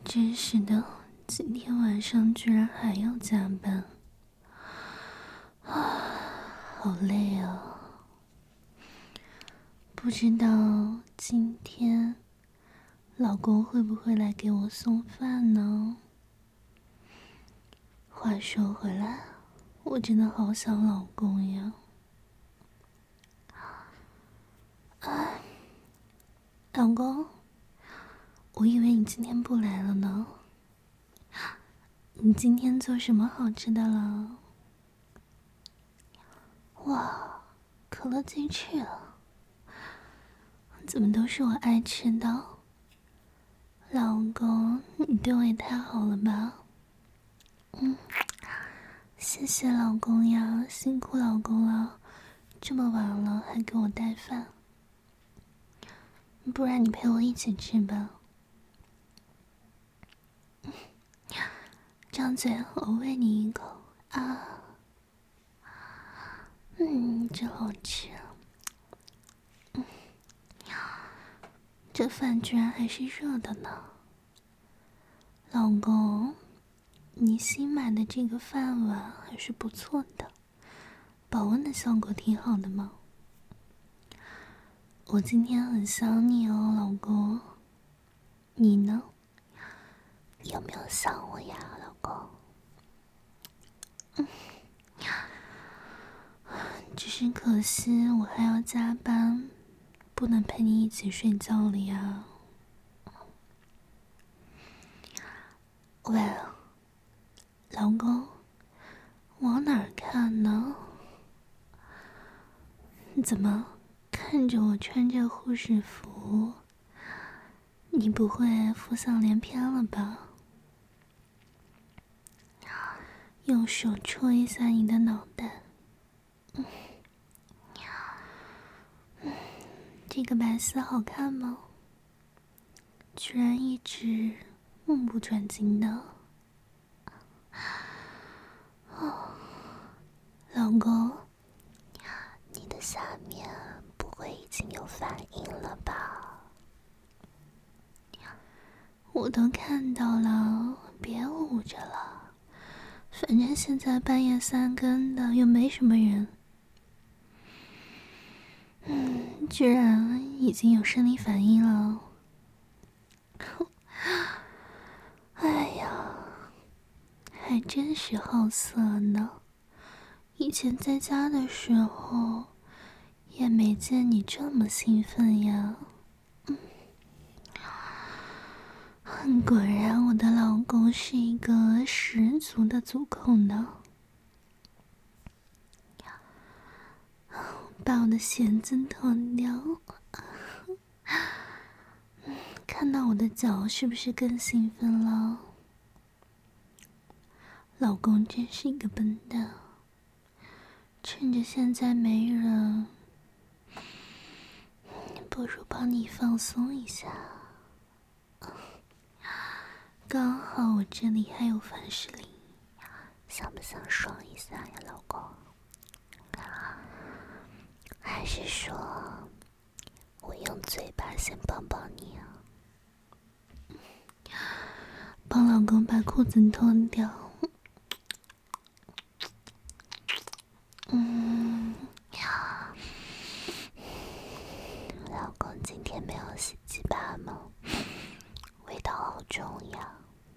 真是的，今天晚上居然还要加班，好累啊！不知道今天老公会不会来给我送饭呢？话说回来，我真的好想老公呀！老公，我以为你今天不来了呢。你今天做什么好吃的了？哇，可乐鸡翅啊！怎么都是我爱吃的？老公，你对我也太好了吧？谢谢老公呀，辛苦老公了，这么晚了还给我带饭，不然你陪我一起吃吧。张嘴，我喂你一口啊！真好吃啊！这饭居然还是热的呢。老公，你新买的这个饭碗还是不错的，保温的效果挺好的嘛。我今天很想你哦，老公。你呢？有没有想我呀，老公？只是可惜我还要加班，不能陪你一起睡觉了呀。喂，老公，往哪儿看呢？你怎么看着我穿着护士服？你不会浮想联翩了吧？用手戳一下你的脑袋。这个白丝好看吗？居然一直目不转睛的。老公，你的下面不会已经有反应了吧？我都看到了，别捂着了。反正现在半夜三更的，又没什么人。居然已经有生理反应了。哎呀，还真是好色呢。以前在家的时候，也没见你这么兴奋呀。果然我的老公是一个十足的足控呢。把我的鞋子脱掉，看到我的脚是不是更兴奋了？老公真是一个笨蛋，趁着现在没人，不如帮你放松一下。刚好我这里还有凡士林，想不想爽一下呀，老公？还是说我用嘴巴先抱抱你啊？帮老公把裤子脱掉。老公今天没有洗鸡巴吗？味道好重呀。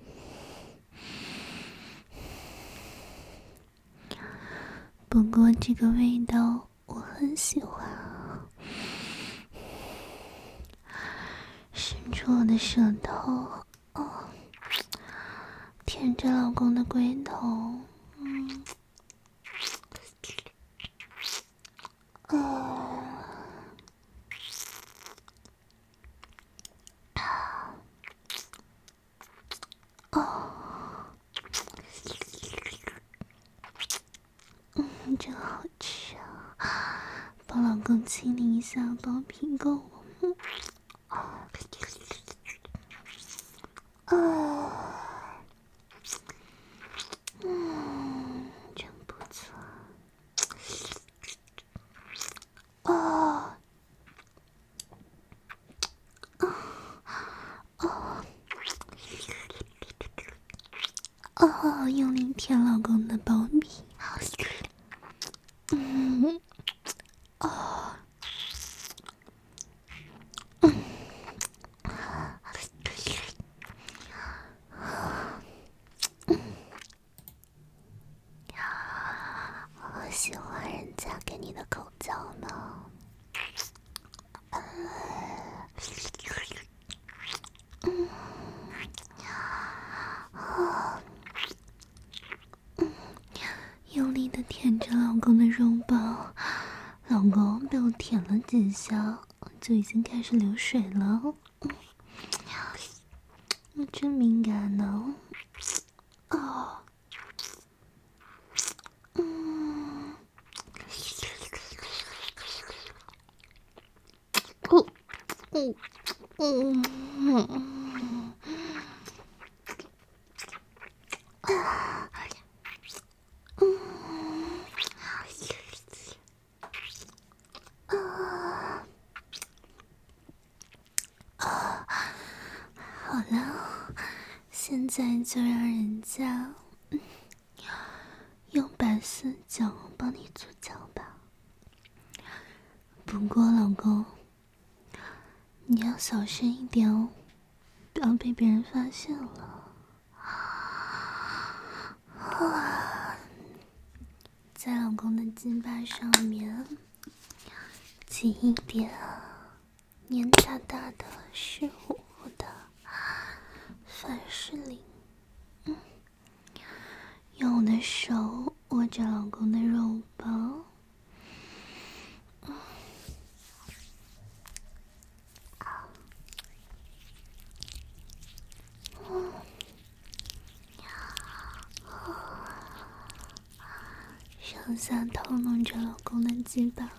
不过这个味道我很喜欢啊。伸出我的舌头，舔着老公的龟头，真好吃啊！帮老公清理一下包皮垢。真不错。 哦，用力舔老公的包皮。我喜欢人家给你的口交呢。用力的舔着老公的肉包，老公被我舔了几下，就已经开始流水了。我真敏感呢。哦。好了，现在就让人家用白色脚帮你做脚吧。不过老公，你要小心一点哦，不要被别人发现了。在老公的鸡巴上面挤一点黏哒哒的湿乎乎的凡士林。用我的手握着老公的肉包，上下套弄着老公的鸡巴。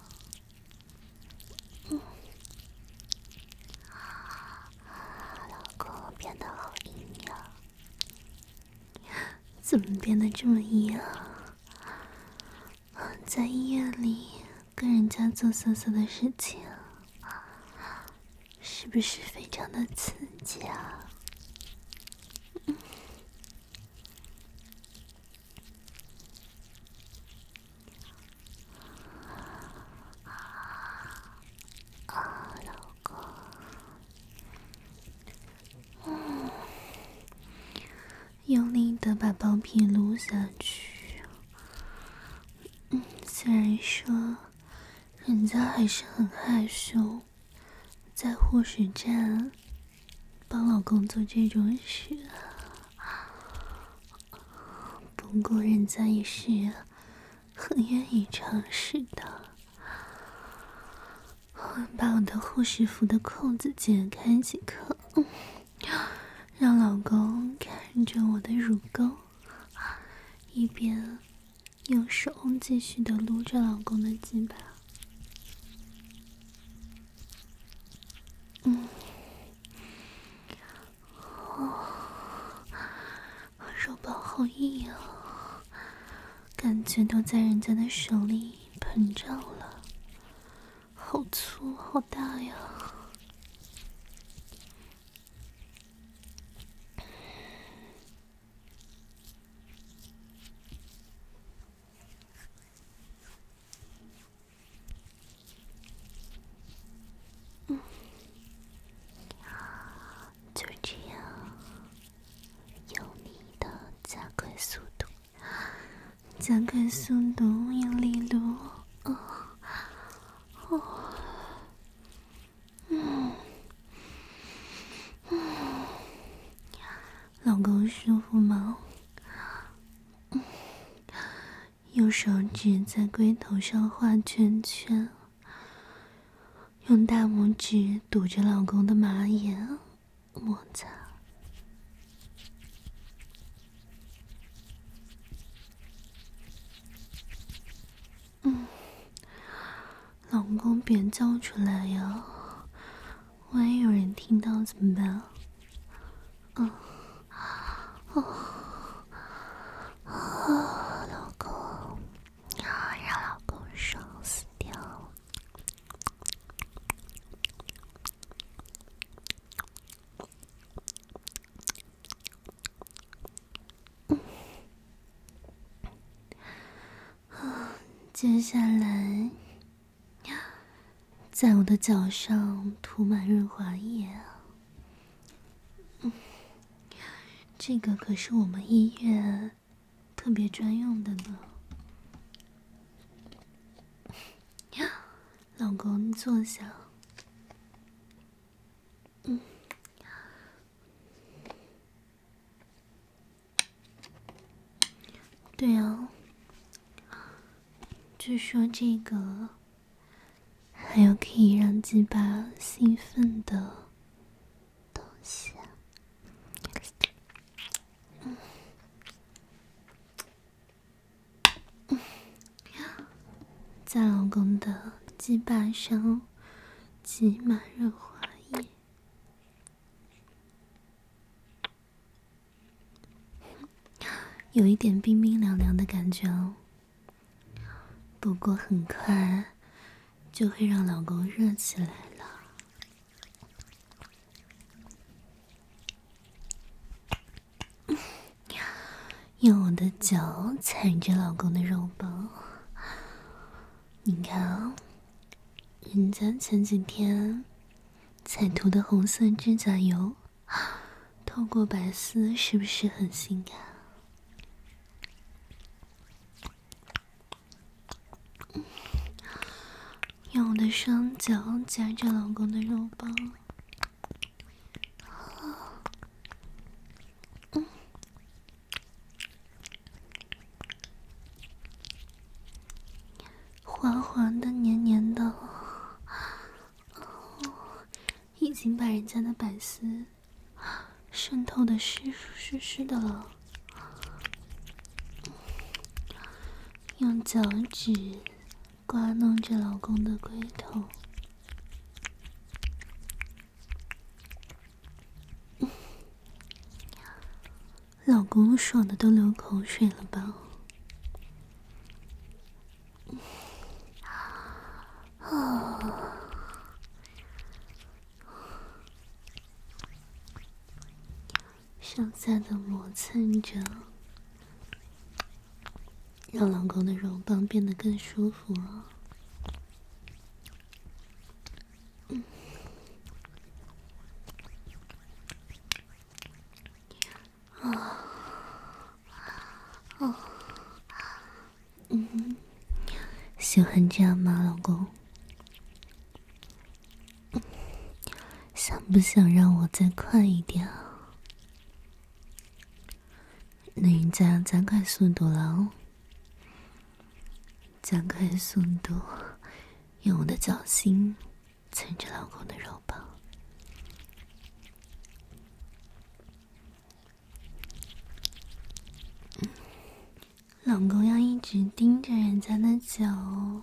老公变得好硬呀，怎么变得这么硬啊？在医院里跟人家做色色的事情，是不是非常的刺激啊？老公，用力的把包皮撸下去。虽然说人家还是很害羞，在护士站帮老公做这种事，不过人家也是很愿意尝试的。我把我的护士服的扣子解开几颗，让老公看着我的乳沟，一边用手继续的撸着老公的鸡巴。肉包好硬啊，感觉都在人家的手里膨胀了，好粗好大呀。就这样用力的加快速度，加快速度，用力撸。老公舒服吗？用手指在龟头上画圈圈，用大拇指堵着老公的马眼摩擦。老公别叫出来呀，万一有人听到怎么办？老公，让老公爽死掉。 接下来，在我的脚上涂满润滑液啊。这个可是我们医院特别专用的呢。老公，坐下。对啊，据说这个还有可以让鸡巴兴奋的东西。在老公的鸡巴上挤满润滑液，有一点冰冰凉凉的感觉哦。不过很快就会让老公热起来了。用我的脚踩着老公的肉棒，你看啊，人家前几天才涂的红色指甲油，透过白丝是不是很性感？用我的双脚夹着老公的肉棒，滑滑的、黏黏的，已经把人家的白丝渗透的湿的了。用脚趾刮弄着老公的龟头，老公爽的都流口水了吧？上下的磨蹭着，让老公的肉棒变得更舒服了。喜欢这样吗，老公？想不想让我再快一点啊？那人家加快速度了哦，加快速度，用我的脚心蹭着老公的肉棒。老公要一直盯着人家的脚哦。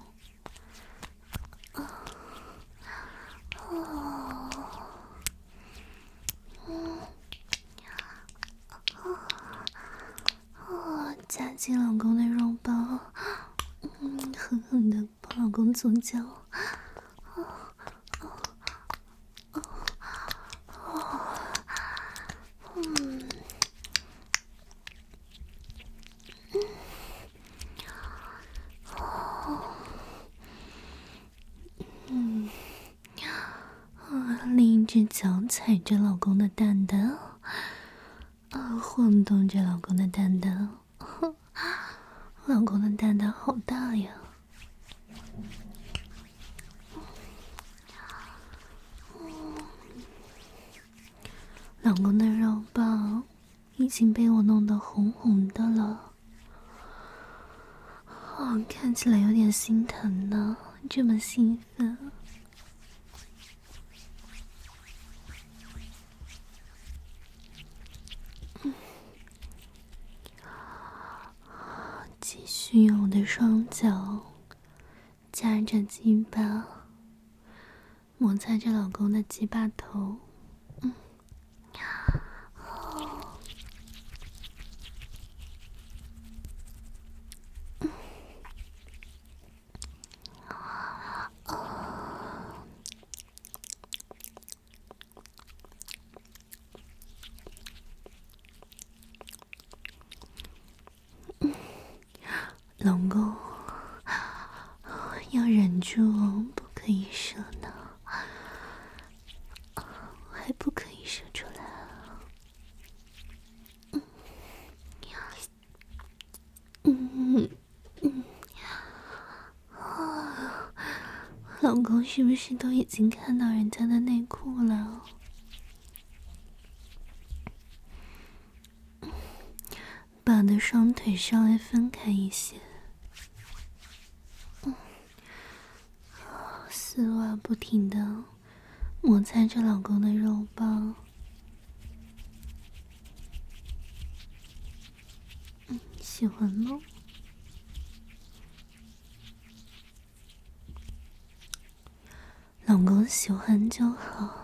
夹紧老公的肉棒，狠狠的帮老公左脚。另一只脚踩着老公的蛋蛋，晃动着老公的蛋蛋，老公的蛋蛋好大呀！老公的肉棒已经被我弄得红红的了，看起来有点心疼呢，这么兴奋。继续用我的双脚夹着鸡巴，摩擦着老公的鸡巴头。老公， 忍住不可以射呢，还不可以射出来啊。老公是不是都已经看到人家的内裤了？把我的双腿稍微分开一些。丝袜不停的摩擦着老公的肉棒。喜欢吗？老公喜欢就好。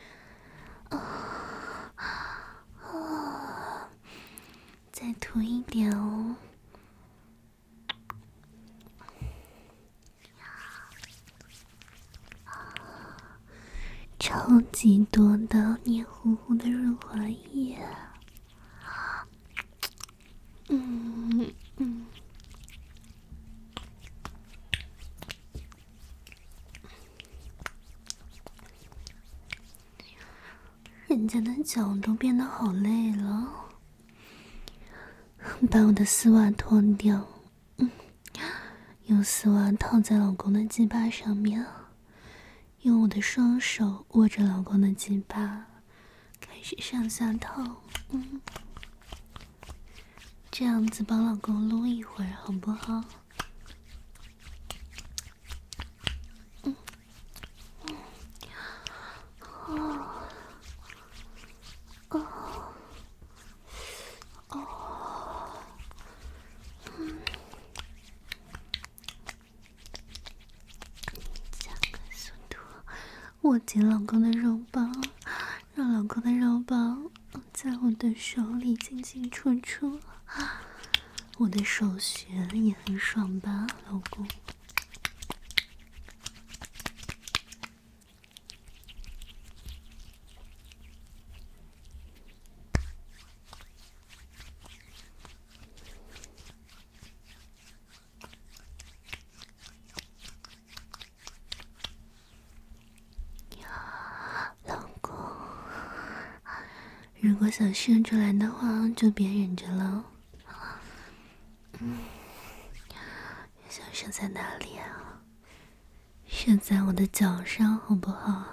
再涂一点哦。超级多的黏糊糊的润滑液。人家的脚都变得好累了，把我的丝袜脱掉，用丝袜套在老公的鸡巴上面，用我的双手握着老公的鸡巴，开始上下套，这样子帮老公撸一会儿，好不好？握紧老公的肉棒，让老公的肉棒在我的手里进进出出，我的手穴也很爽吧，老公？如果想射出来的话，就别忍着了。想射在哪里啊？射在我的脚上，好不好？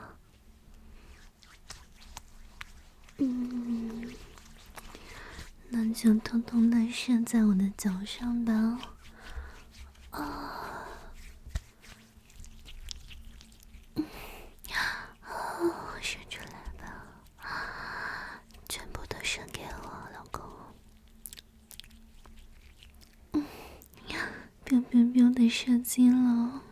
那就偷偷的射在我的脚上吧。射出来吧，全部都射给我，老公。biu biu biu的射精了，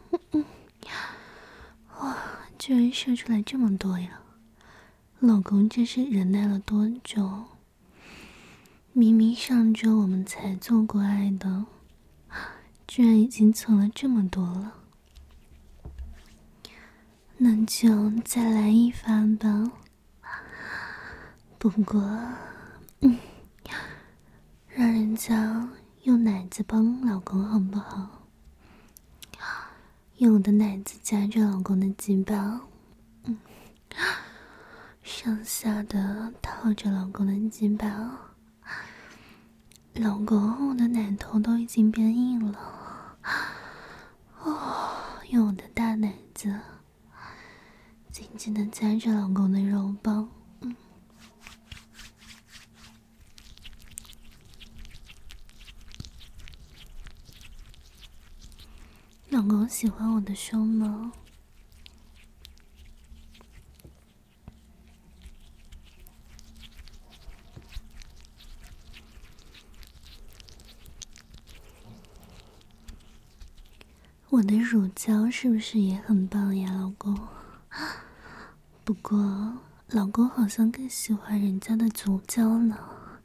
哇，居然射出来这么多呀！老公这是忍耐了多久？明明上周我们才做过爱的，居然已经存了这么多了。那就再来一发吧。不过，让人家用奶子帮老公好不好？用我的奶子夹着老公的鸡巴，上下的套着老公的鸡巴。老公，我的奶头都已经变硬了。用我的大奶子紧紧的夹着老公的肉棒。老公喜欢我的胸吗？我的乳胶是不是也很棒呀，老公？不过，老公好像更喜欢人家的足胶呢。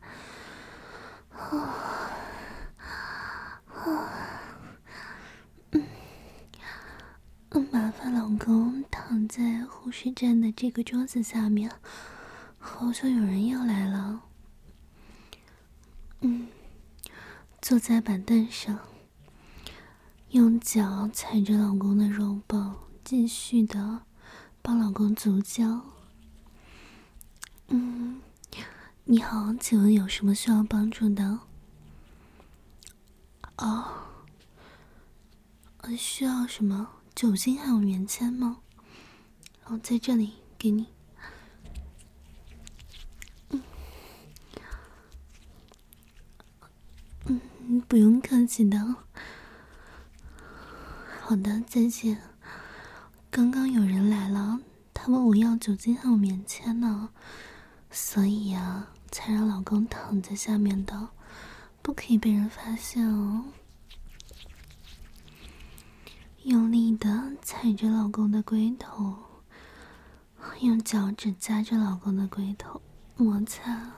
麻烦老公躺在护士站的这个桌子下面，好像有人要来了。坐在板凳上， 用脚踩着老公的肉棒，继续的帮老公足交。你好，请问有什么需要帮助的？需要什么？酒精还有棉签吗？在这里给你。不用客气的。好的，再见。刚刚有人来了，他问我要酒精还有棉签呢，所以呀，才让老公躺在下面的，不可以被人发现哦。用力的踩着老公的龟头，用脚趾夹着老公的龟头摩擦。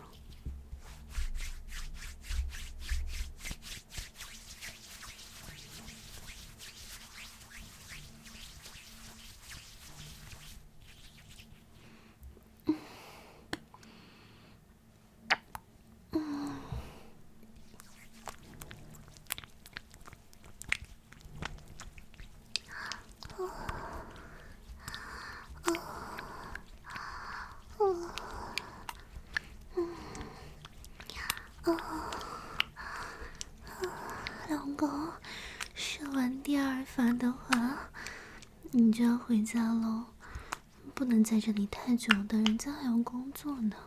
老公，射完第二发的话，你就要回家喽，不能在这里太久的，人家还要工作呢。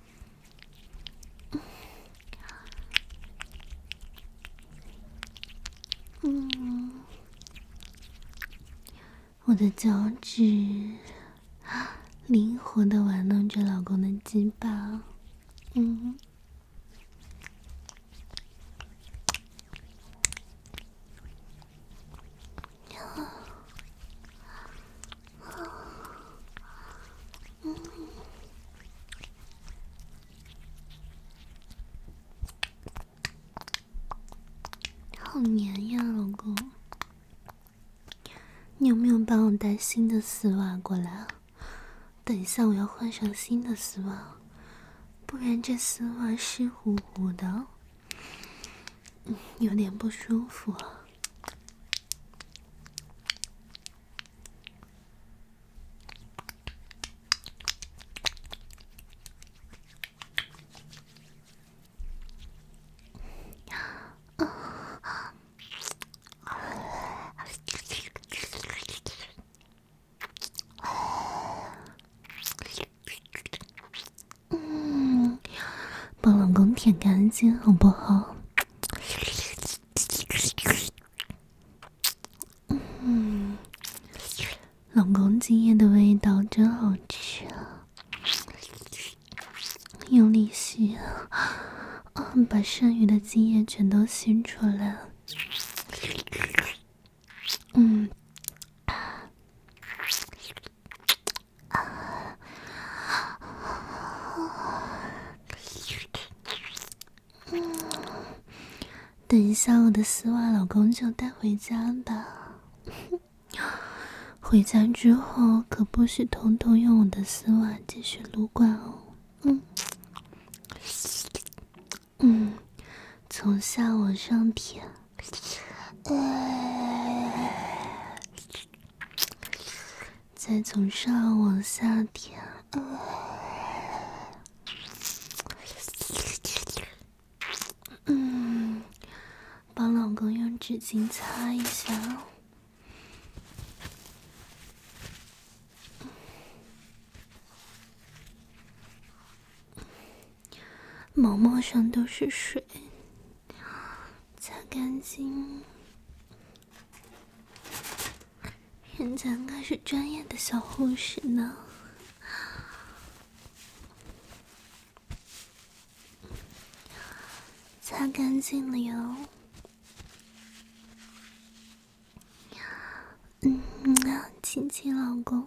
我的脚趾灵活地玩弄着老公的鸡巴，好黏呀，老公。你有没有帮我带新的丝袜过来啊？等一下我要换上新的丝袜，不然这丝袜湿乎乎的，有点不舒服啊。帮老公舔干净好不好？老公今夜的味道真好吃啊！用力吸，把剩余的精液全都吸出来。等一下我的丝袜老公就带回家吧。回家之后可不许偷偷用我的丝袜继续撸管哦。从下往上舔，再从上往下舔，帮老公用纸巾擦一下。毛毛上都是水，擦干净。人家可是专业的小护士呢。擦干净了哟。亲亲老公，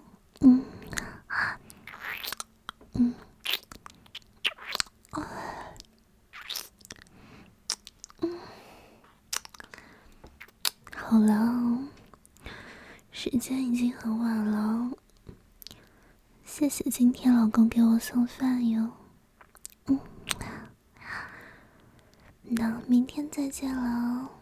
好了，时间已经很晚了，谢谢今天老公给我送饭哟。那明天再见了。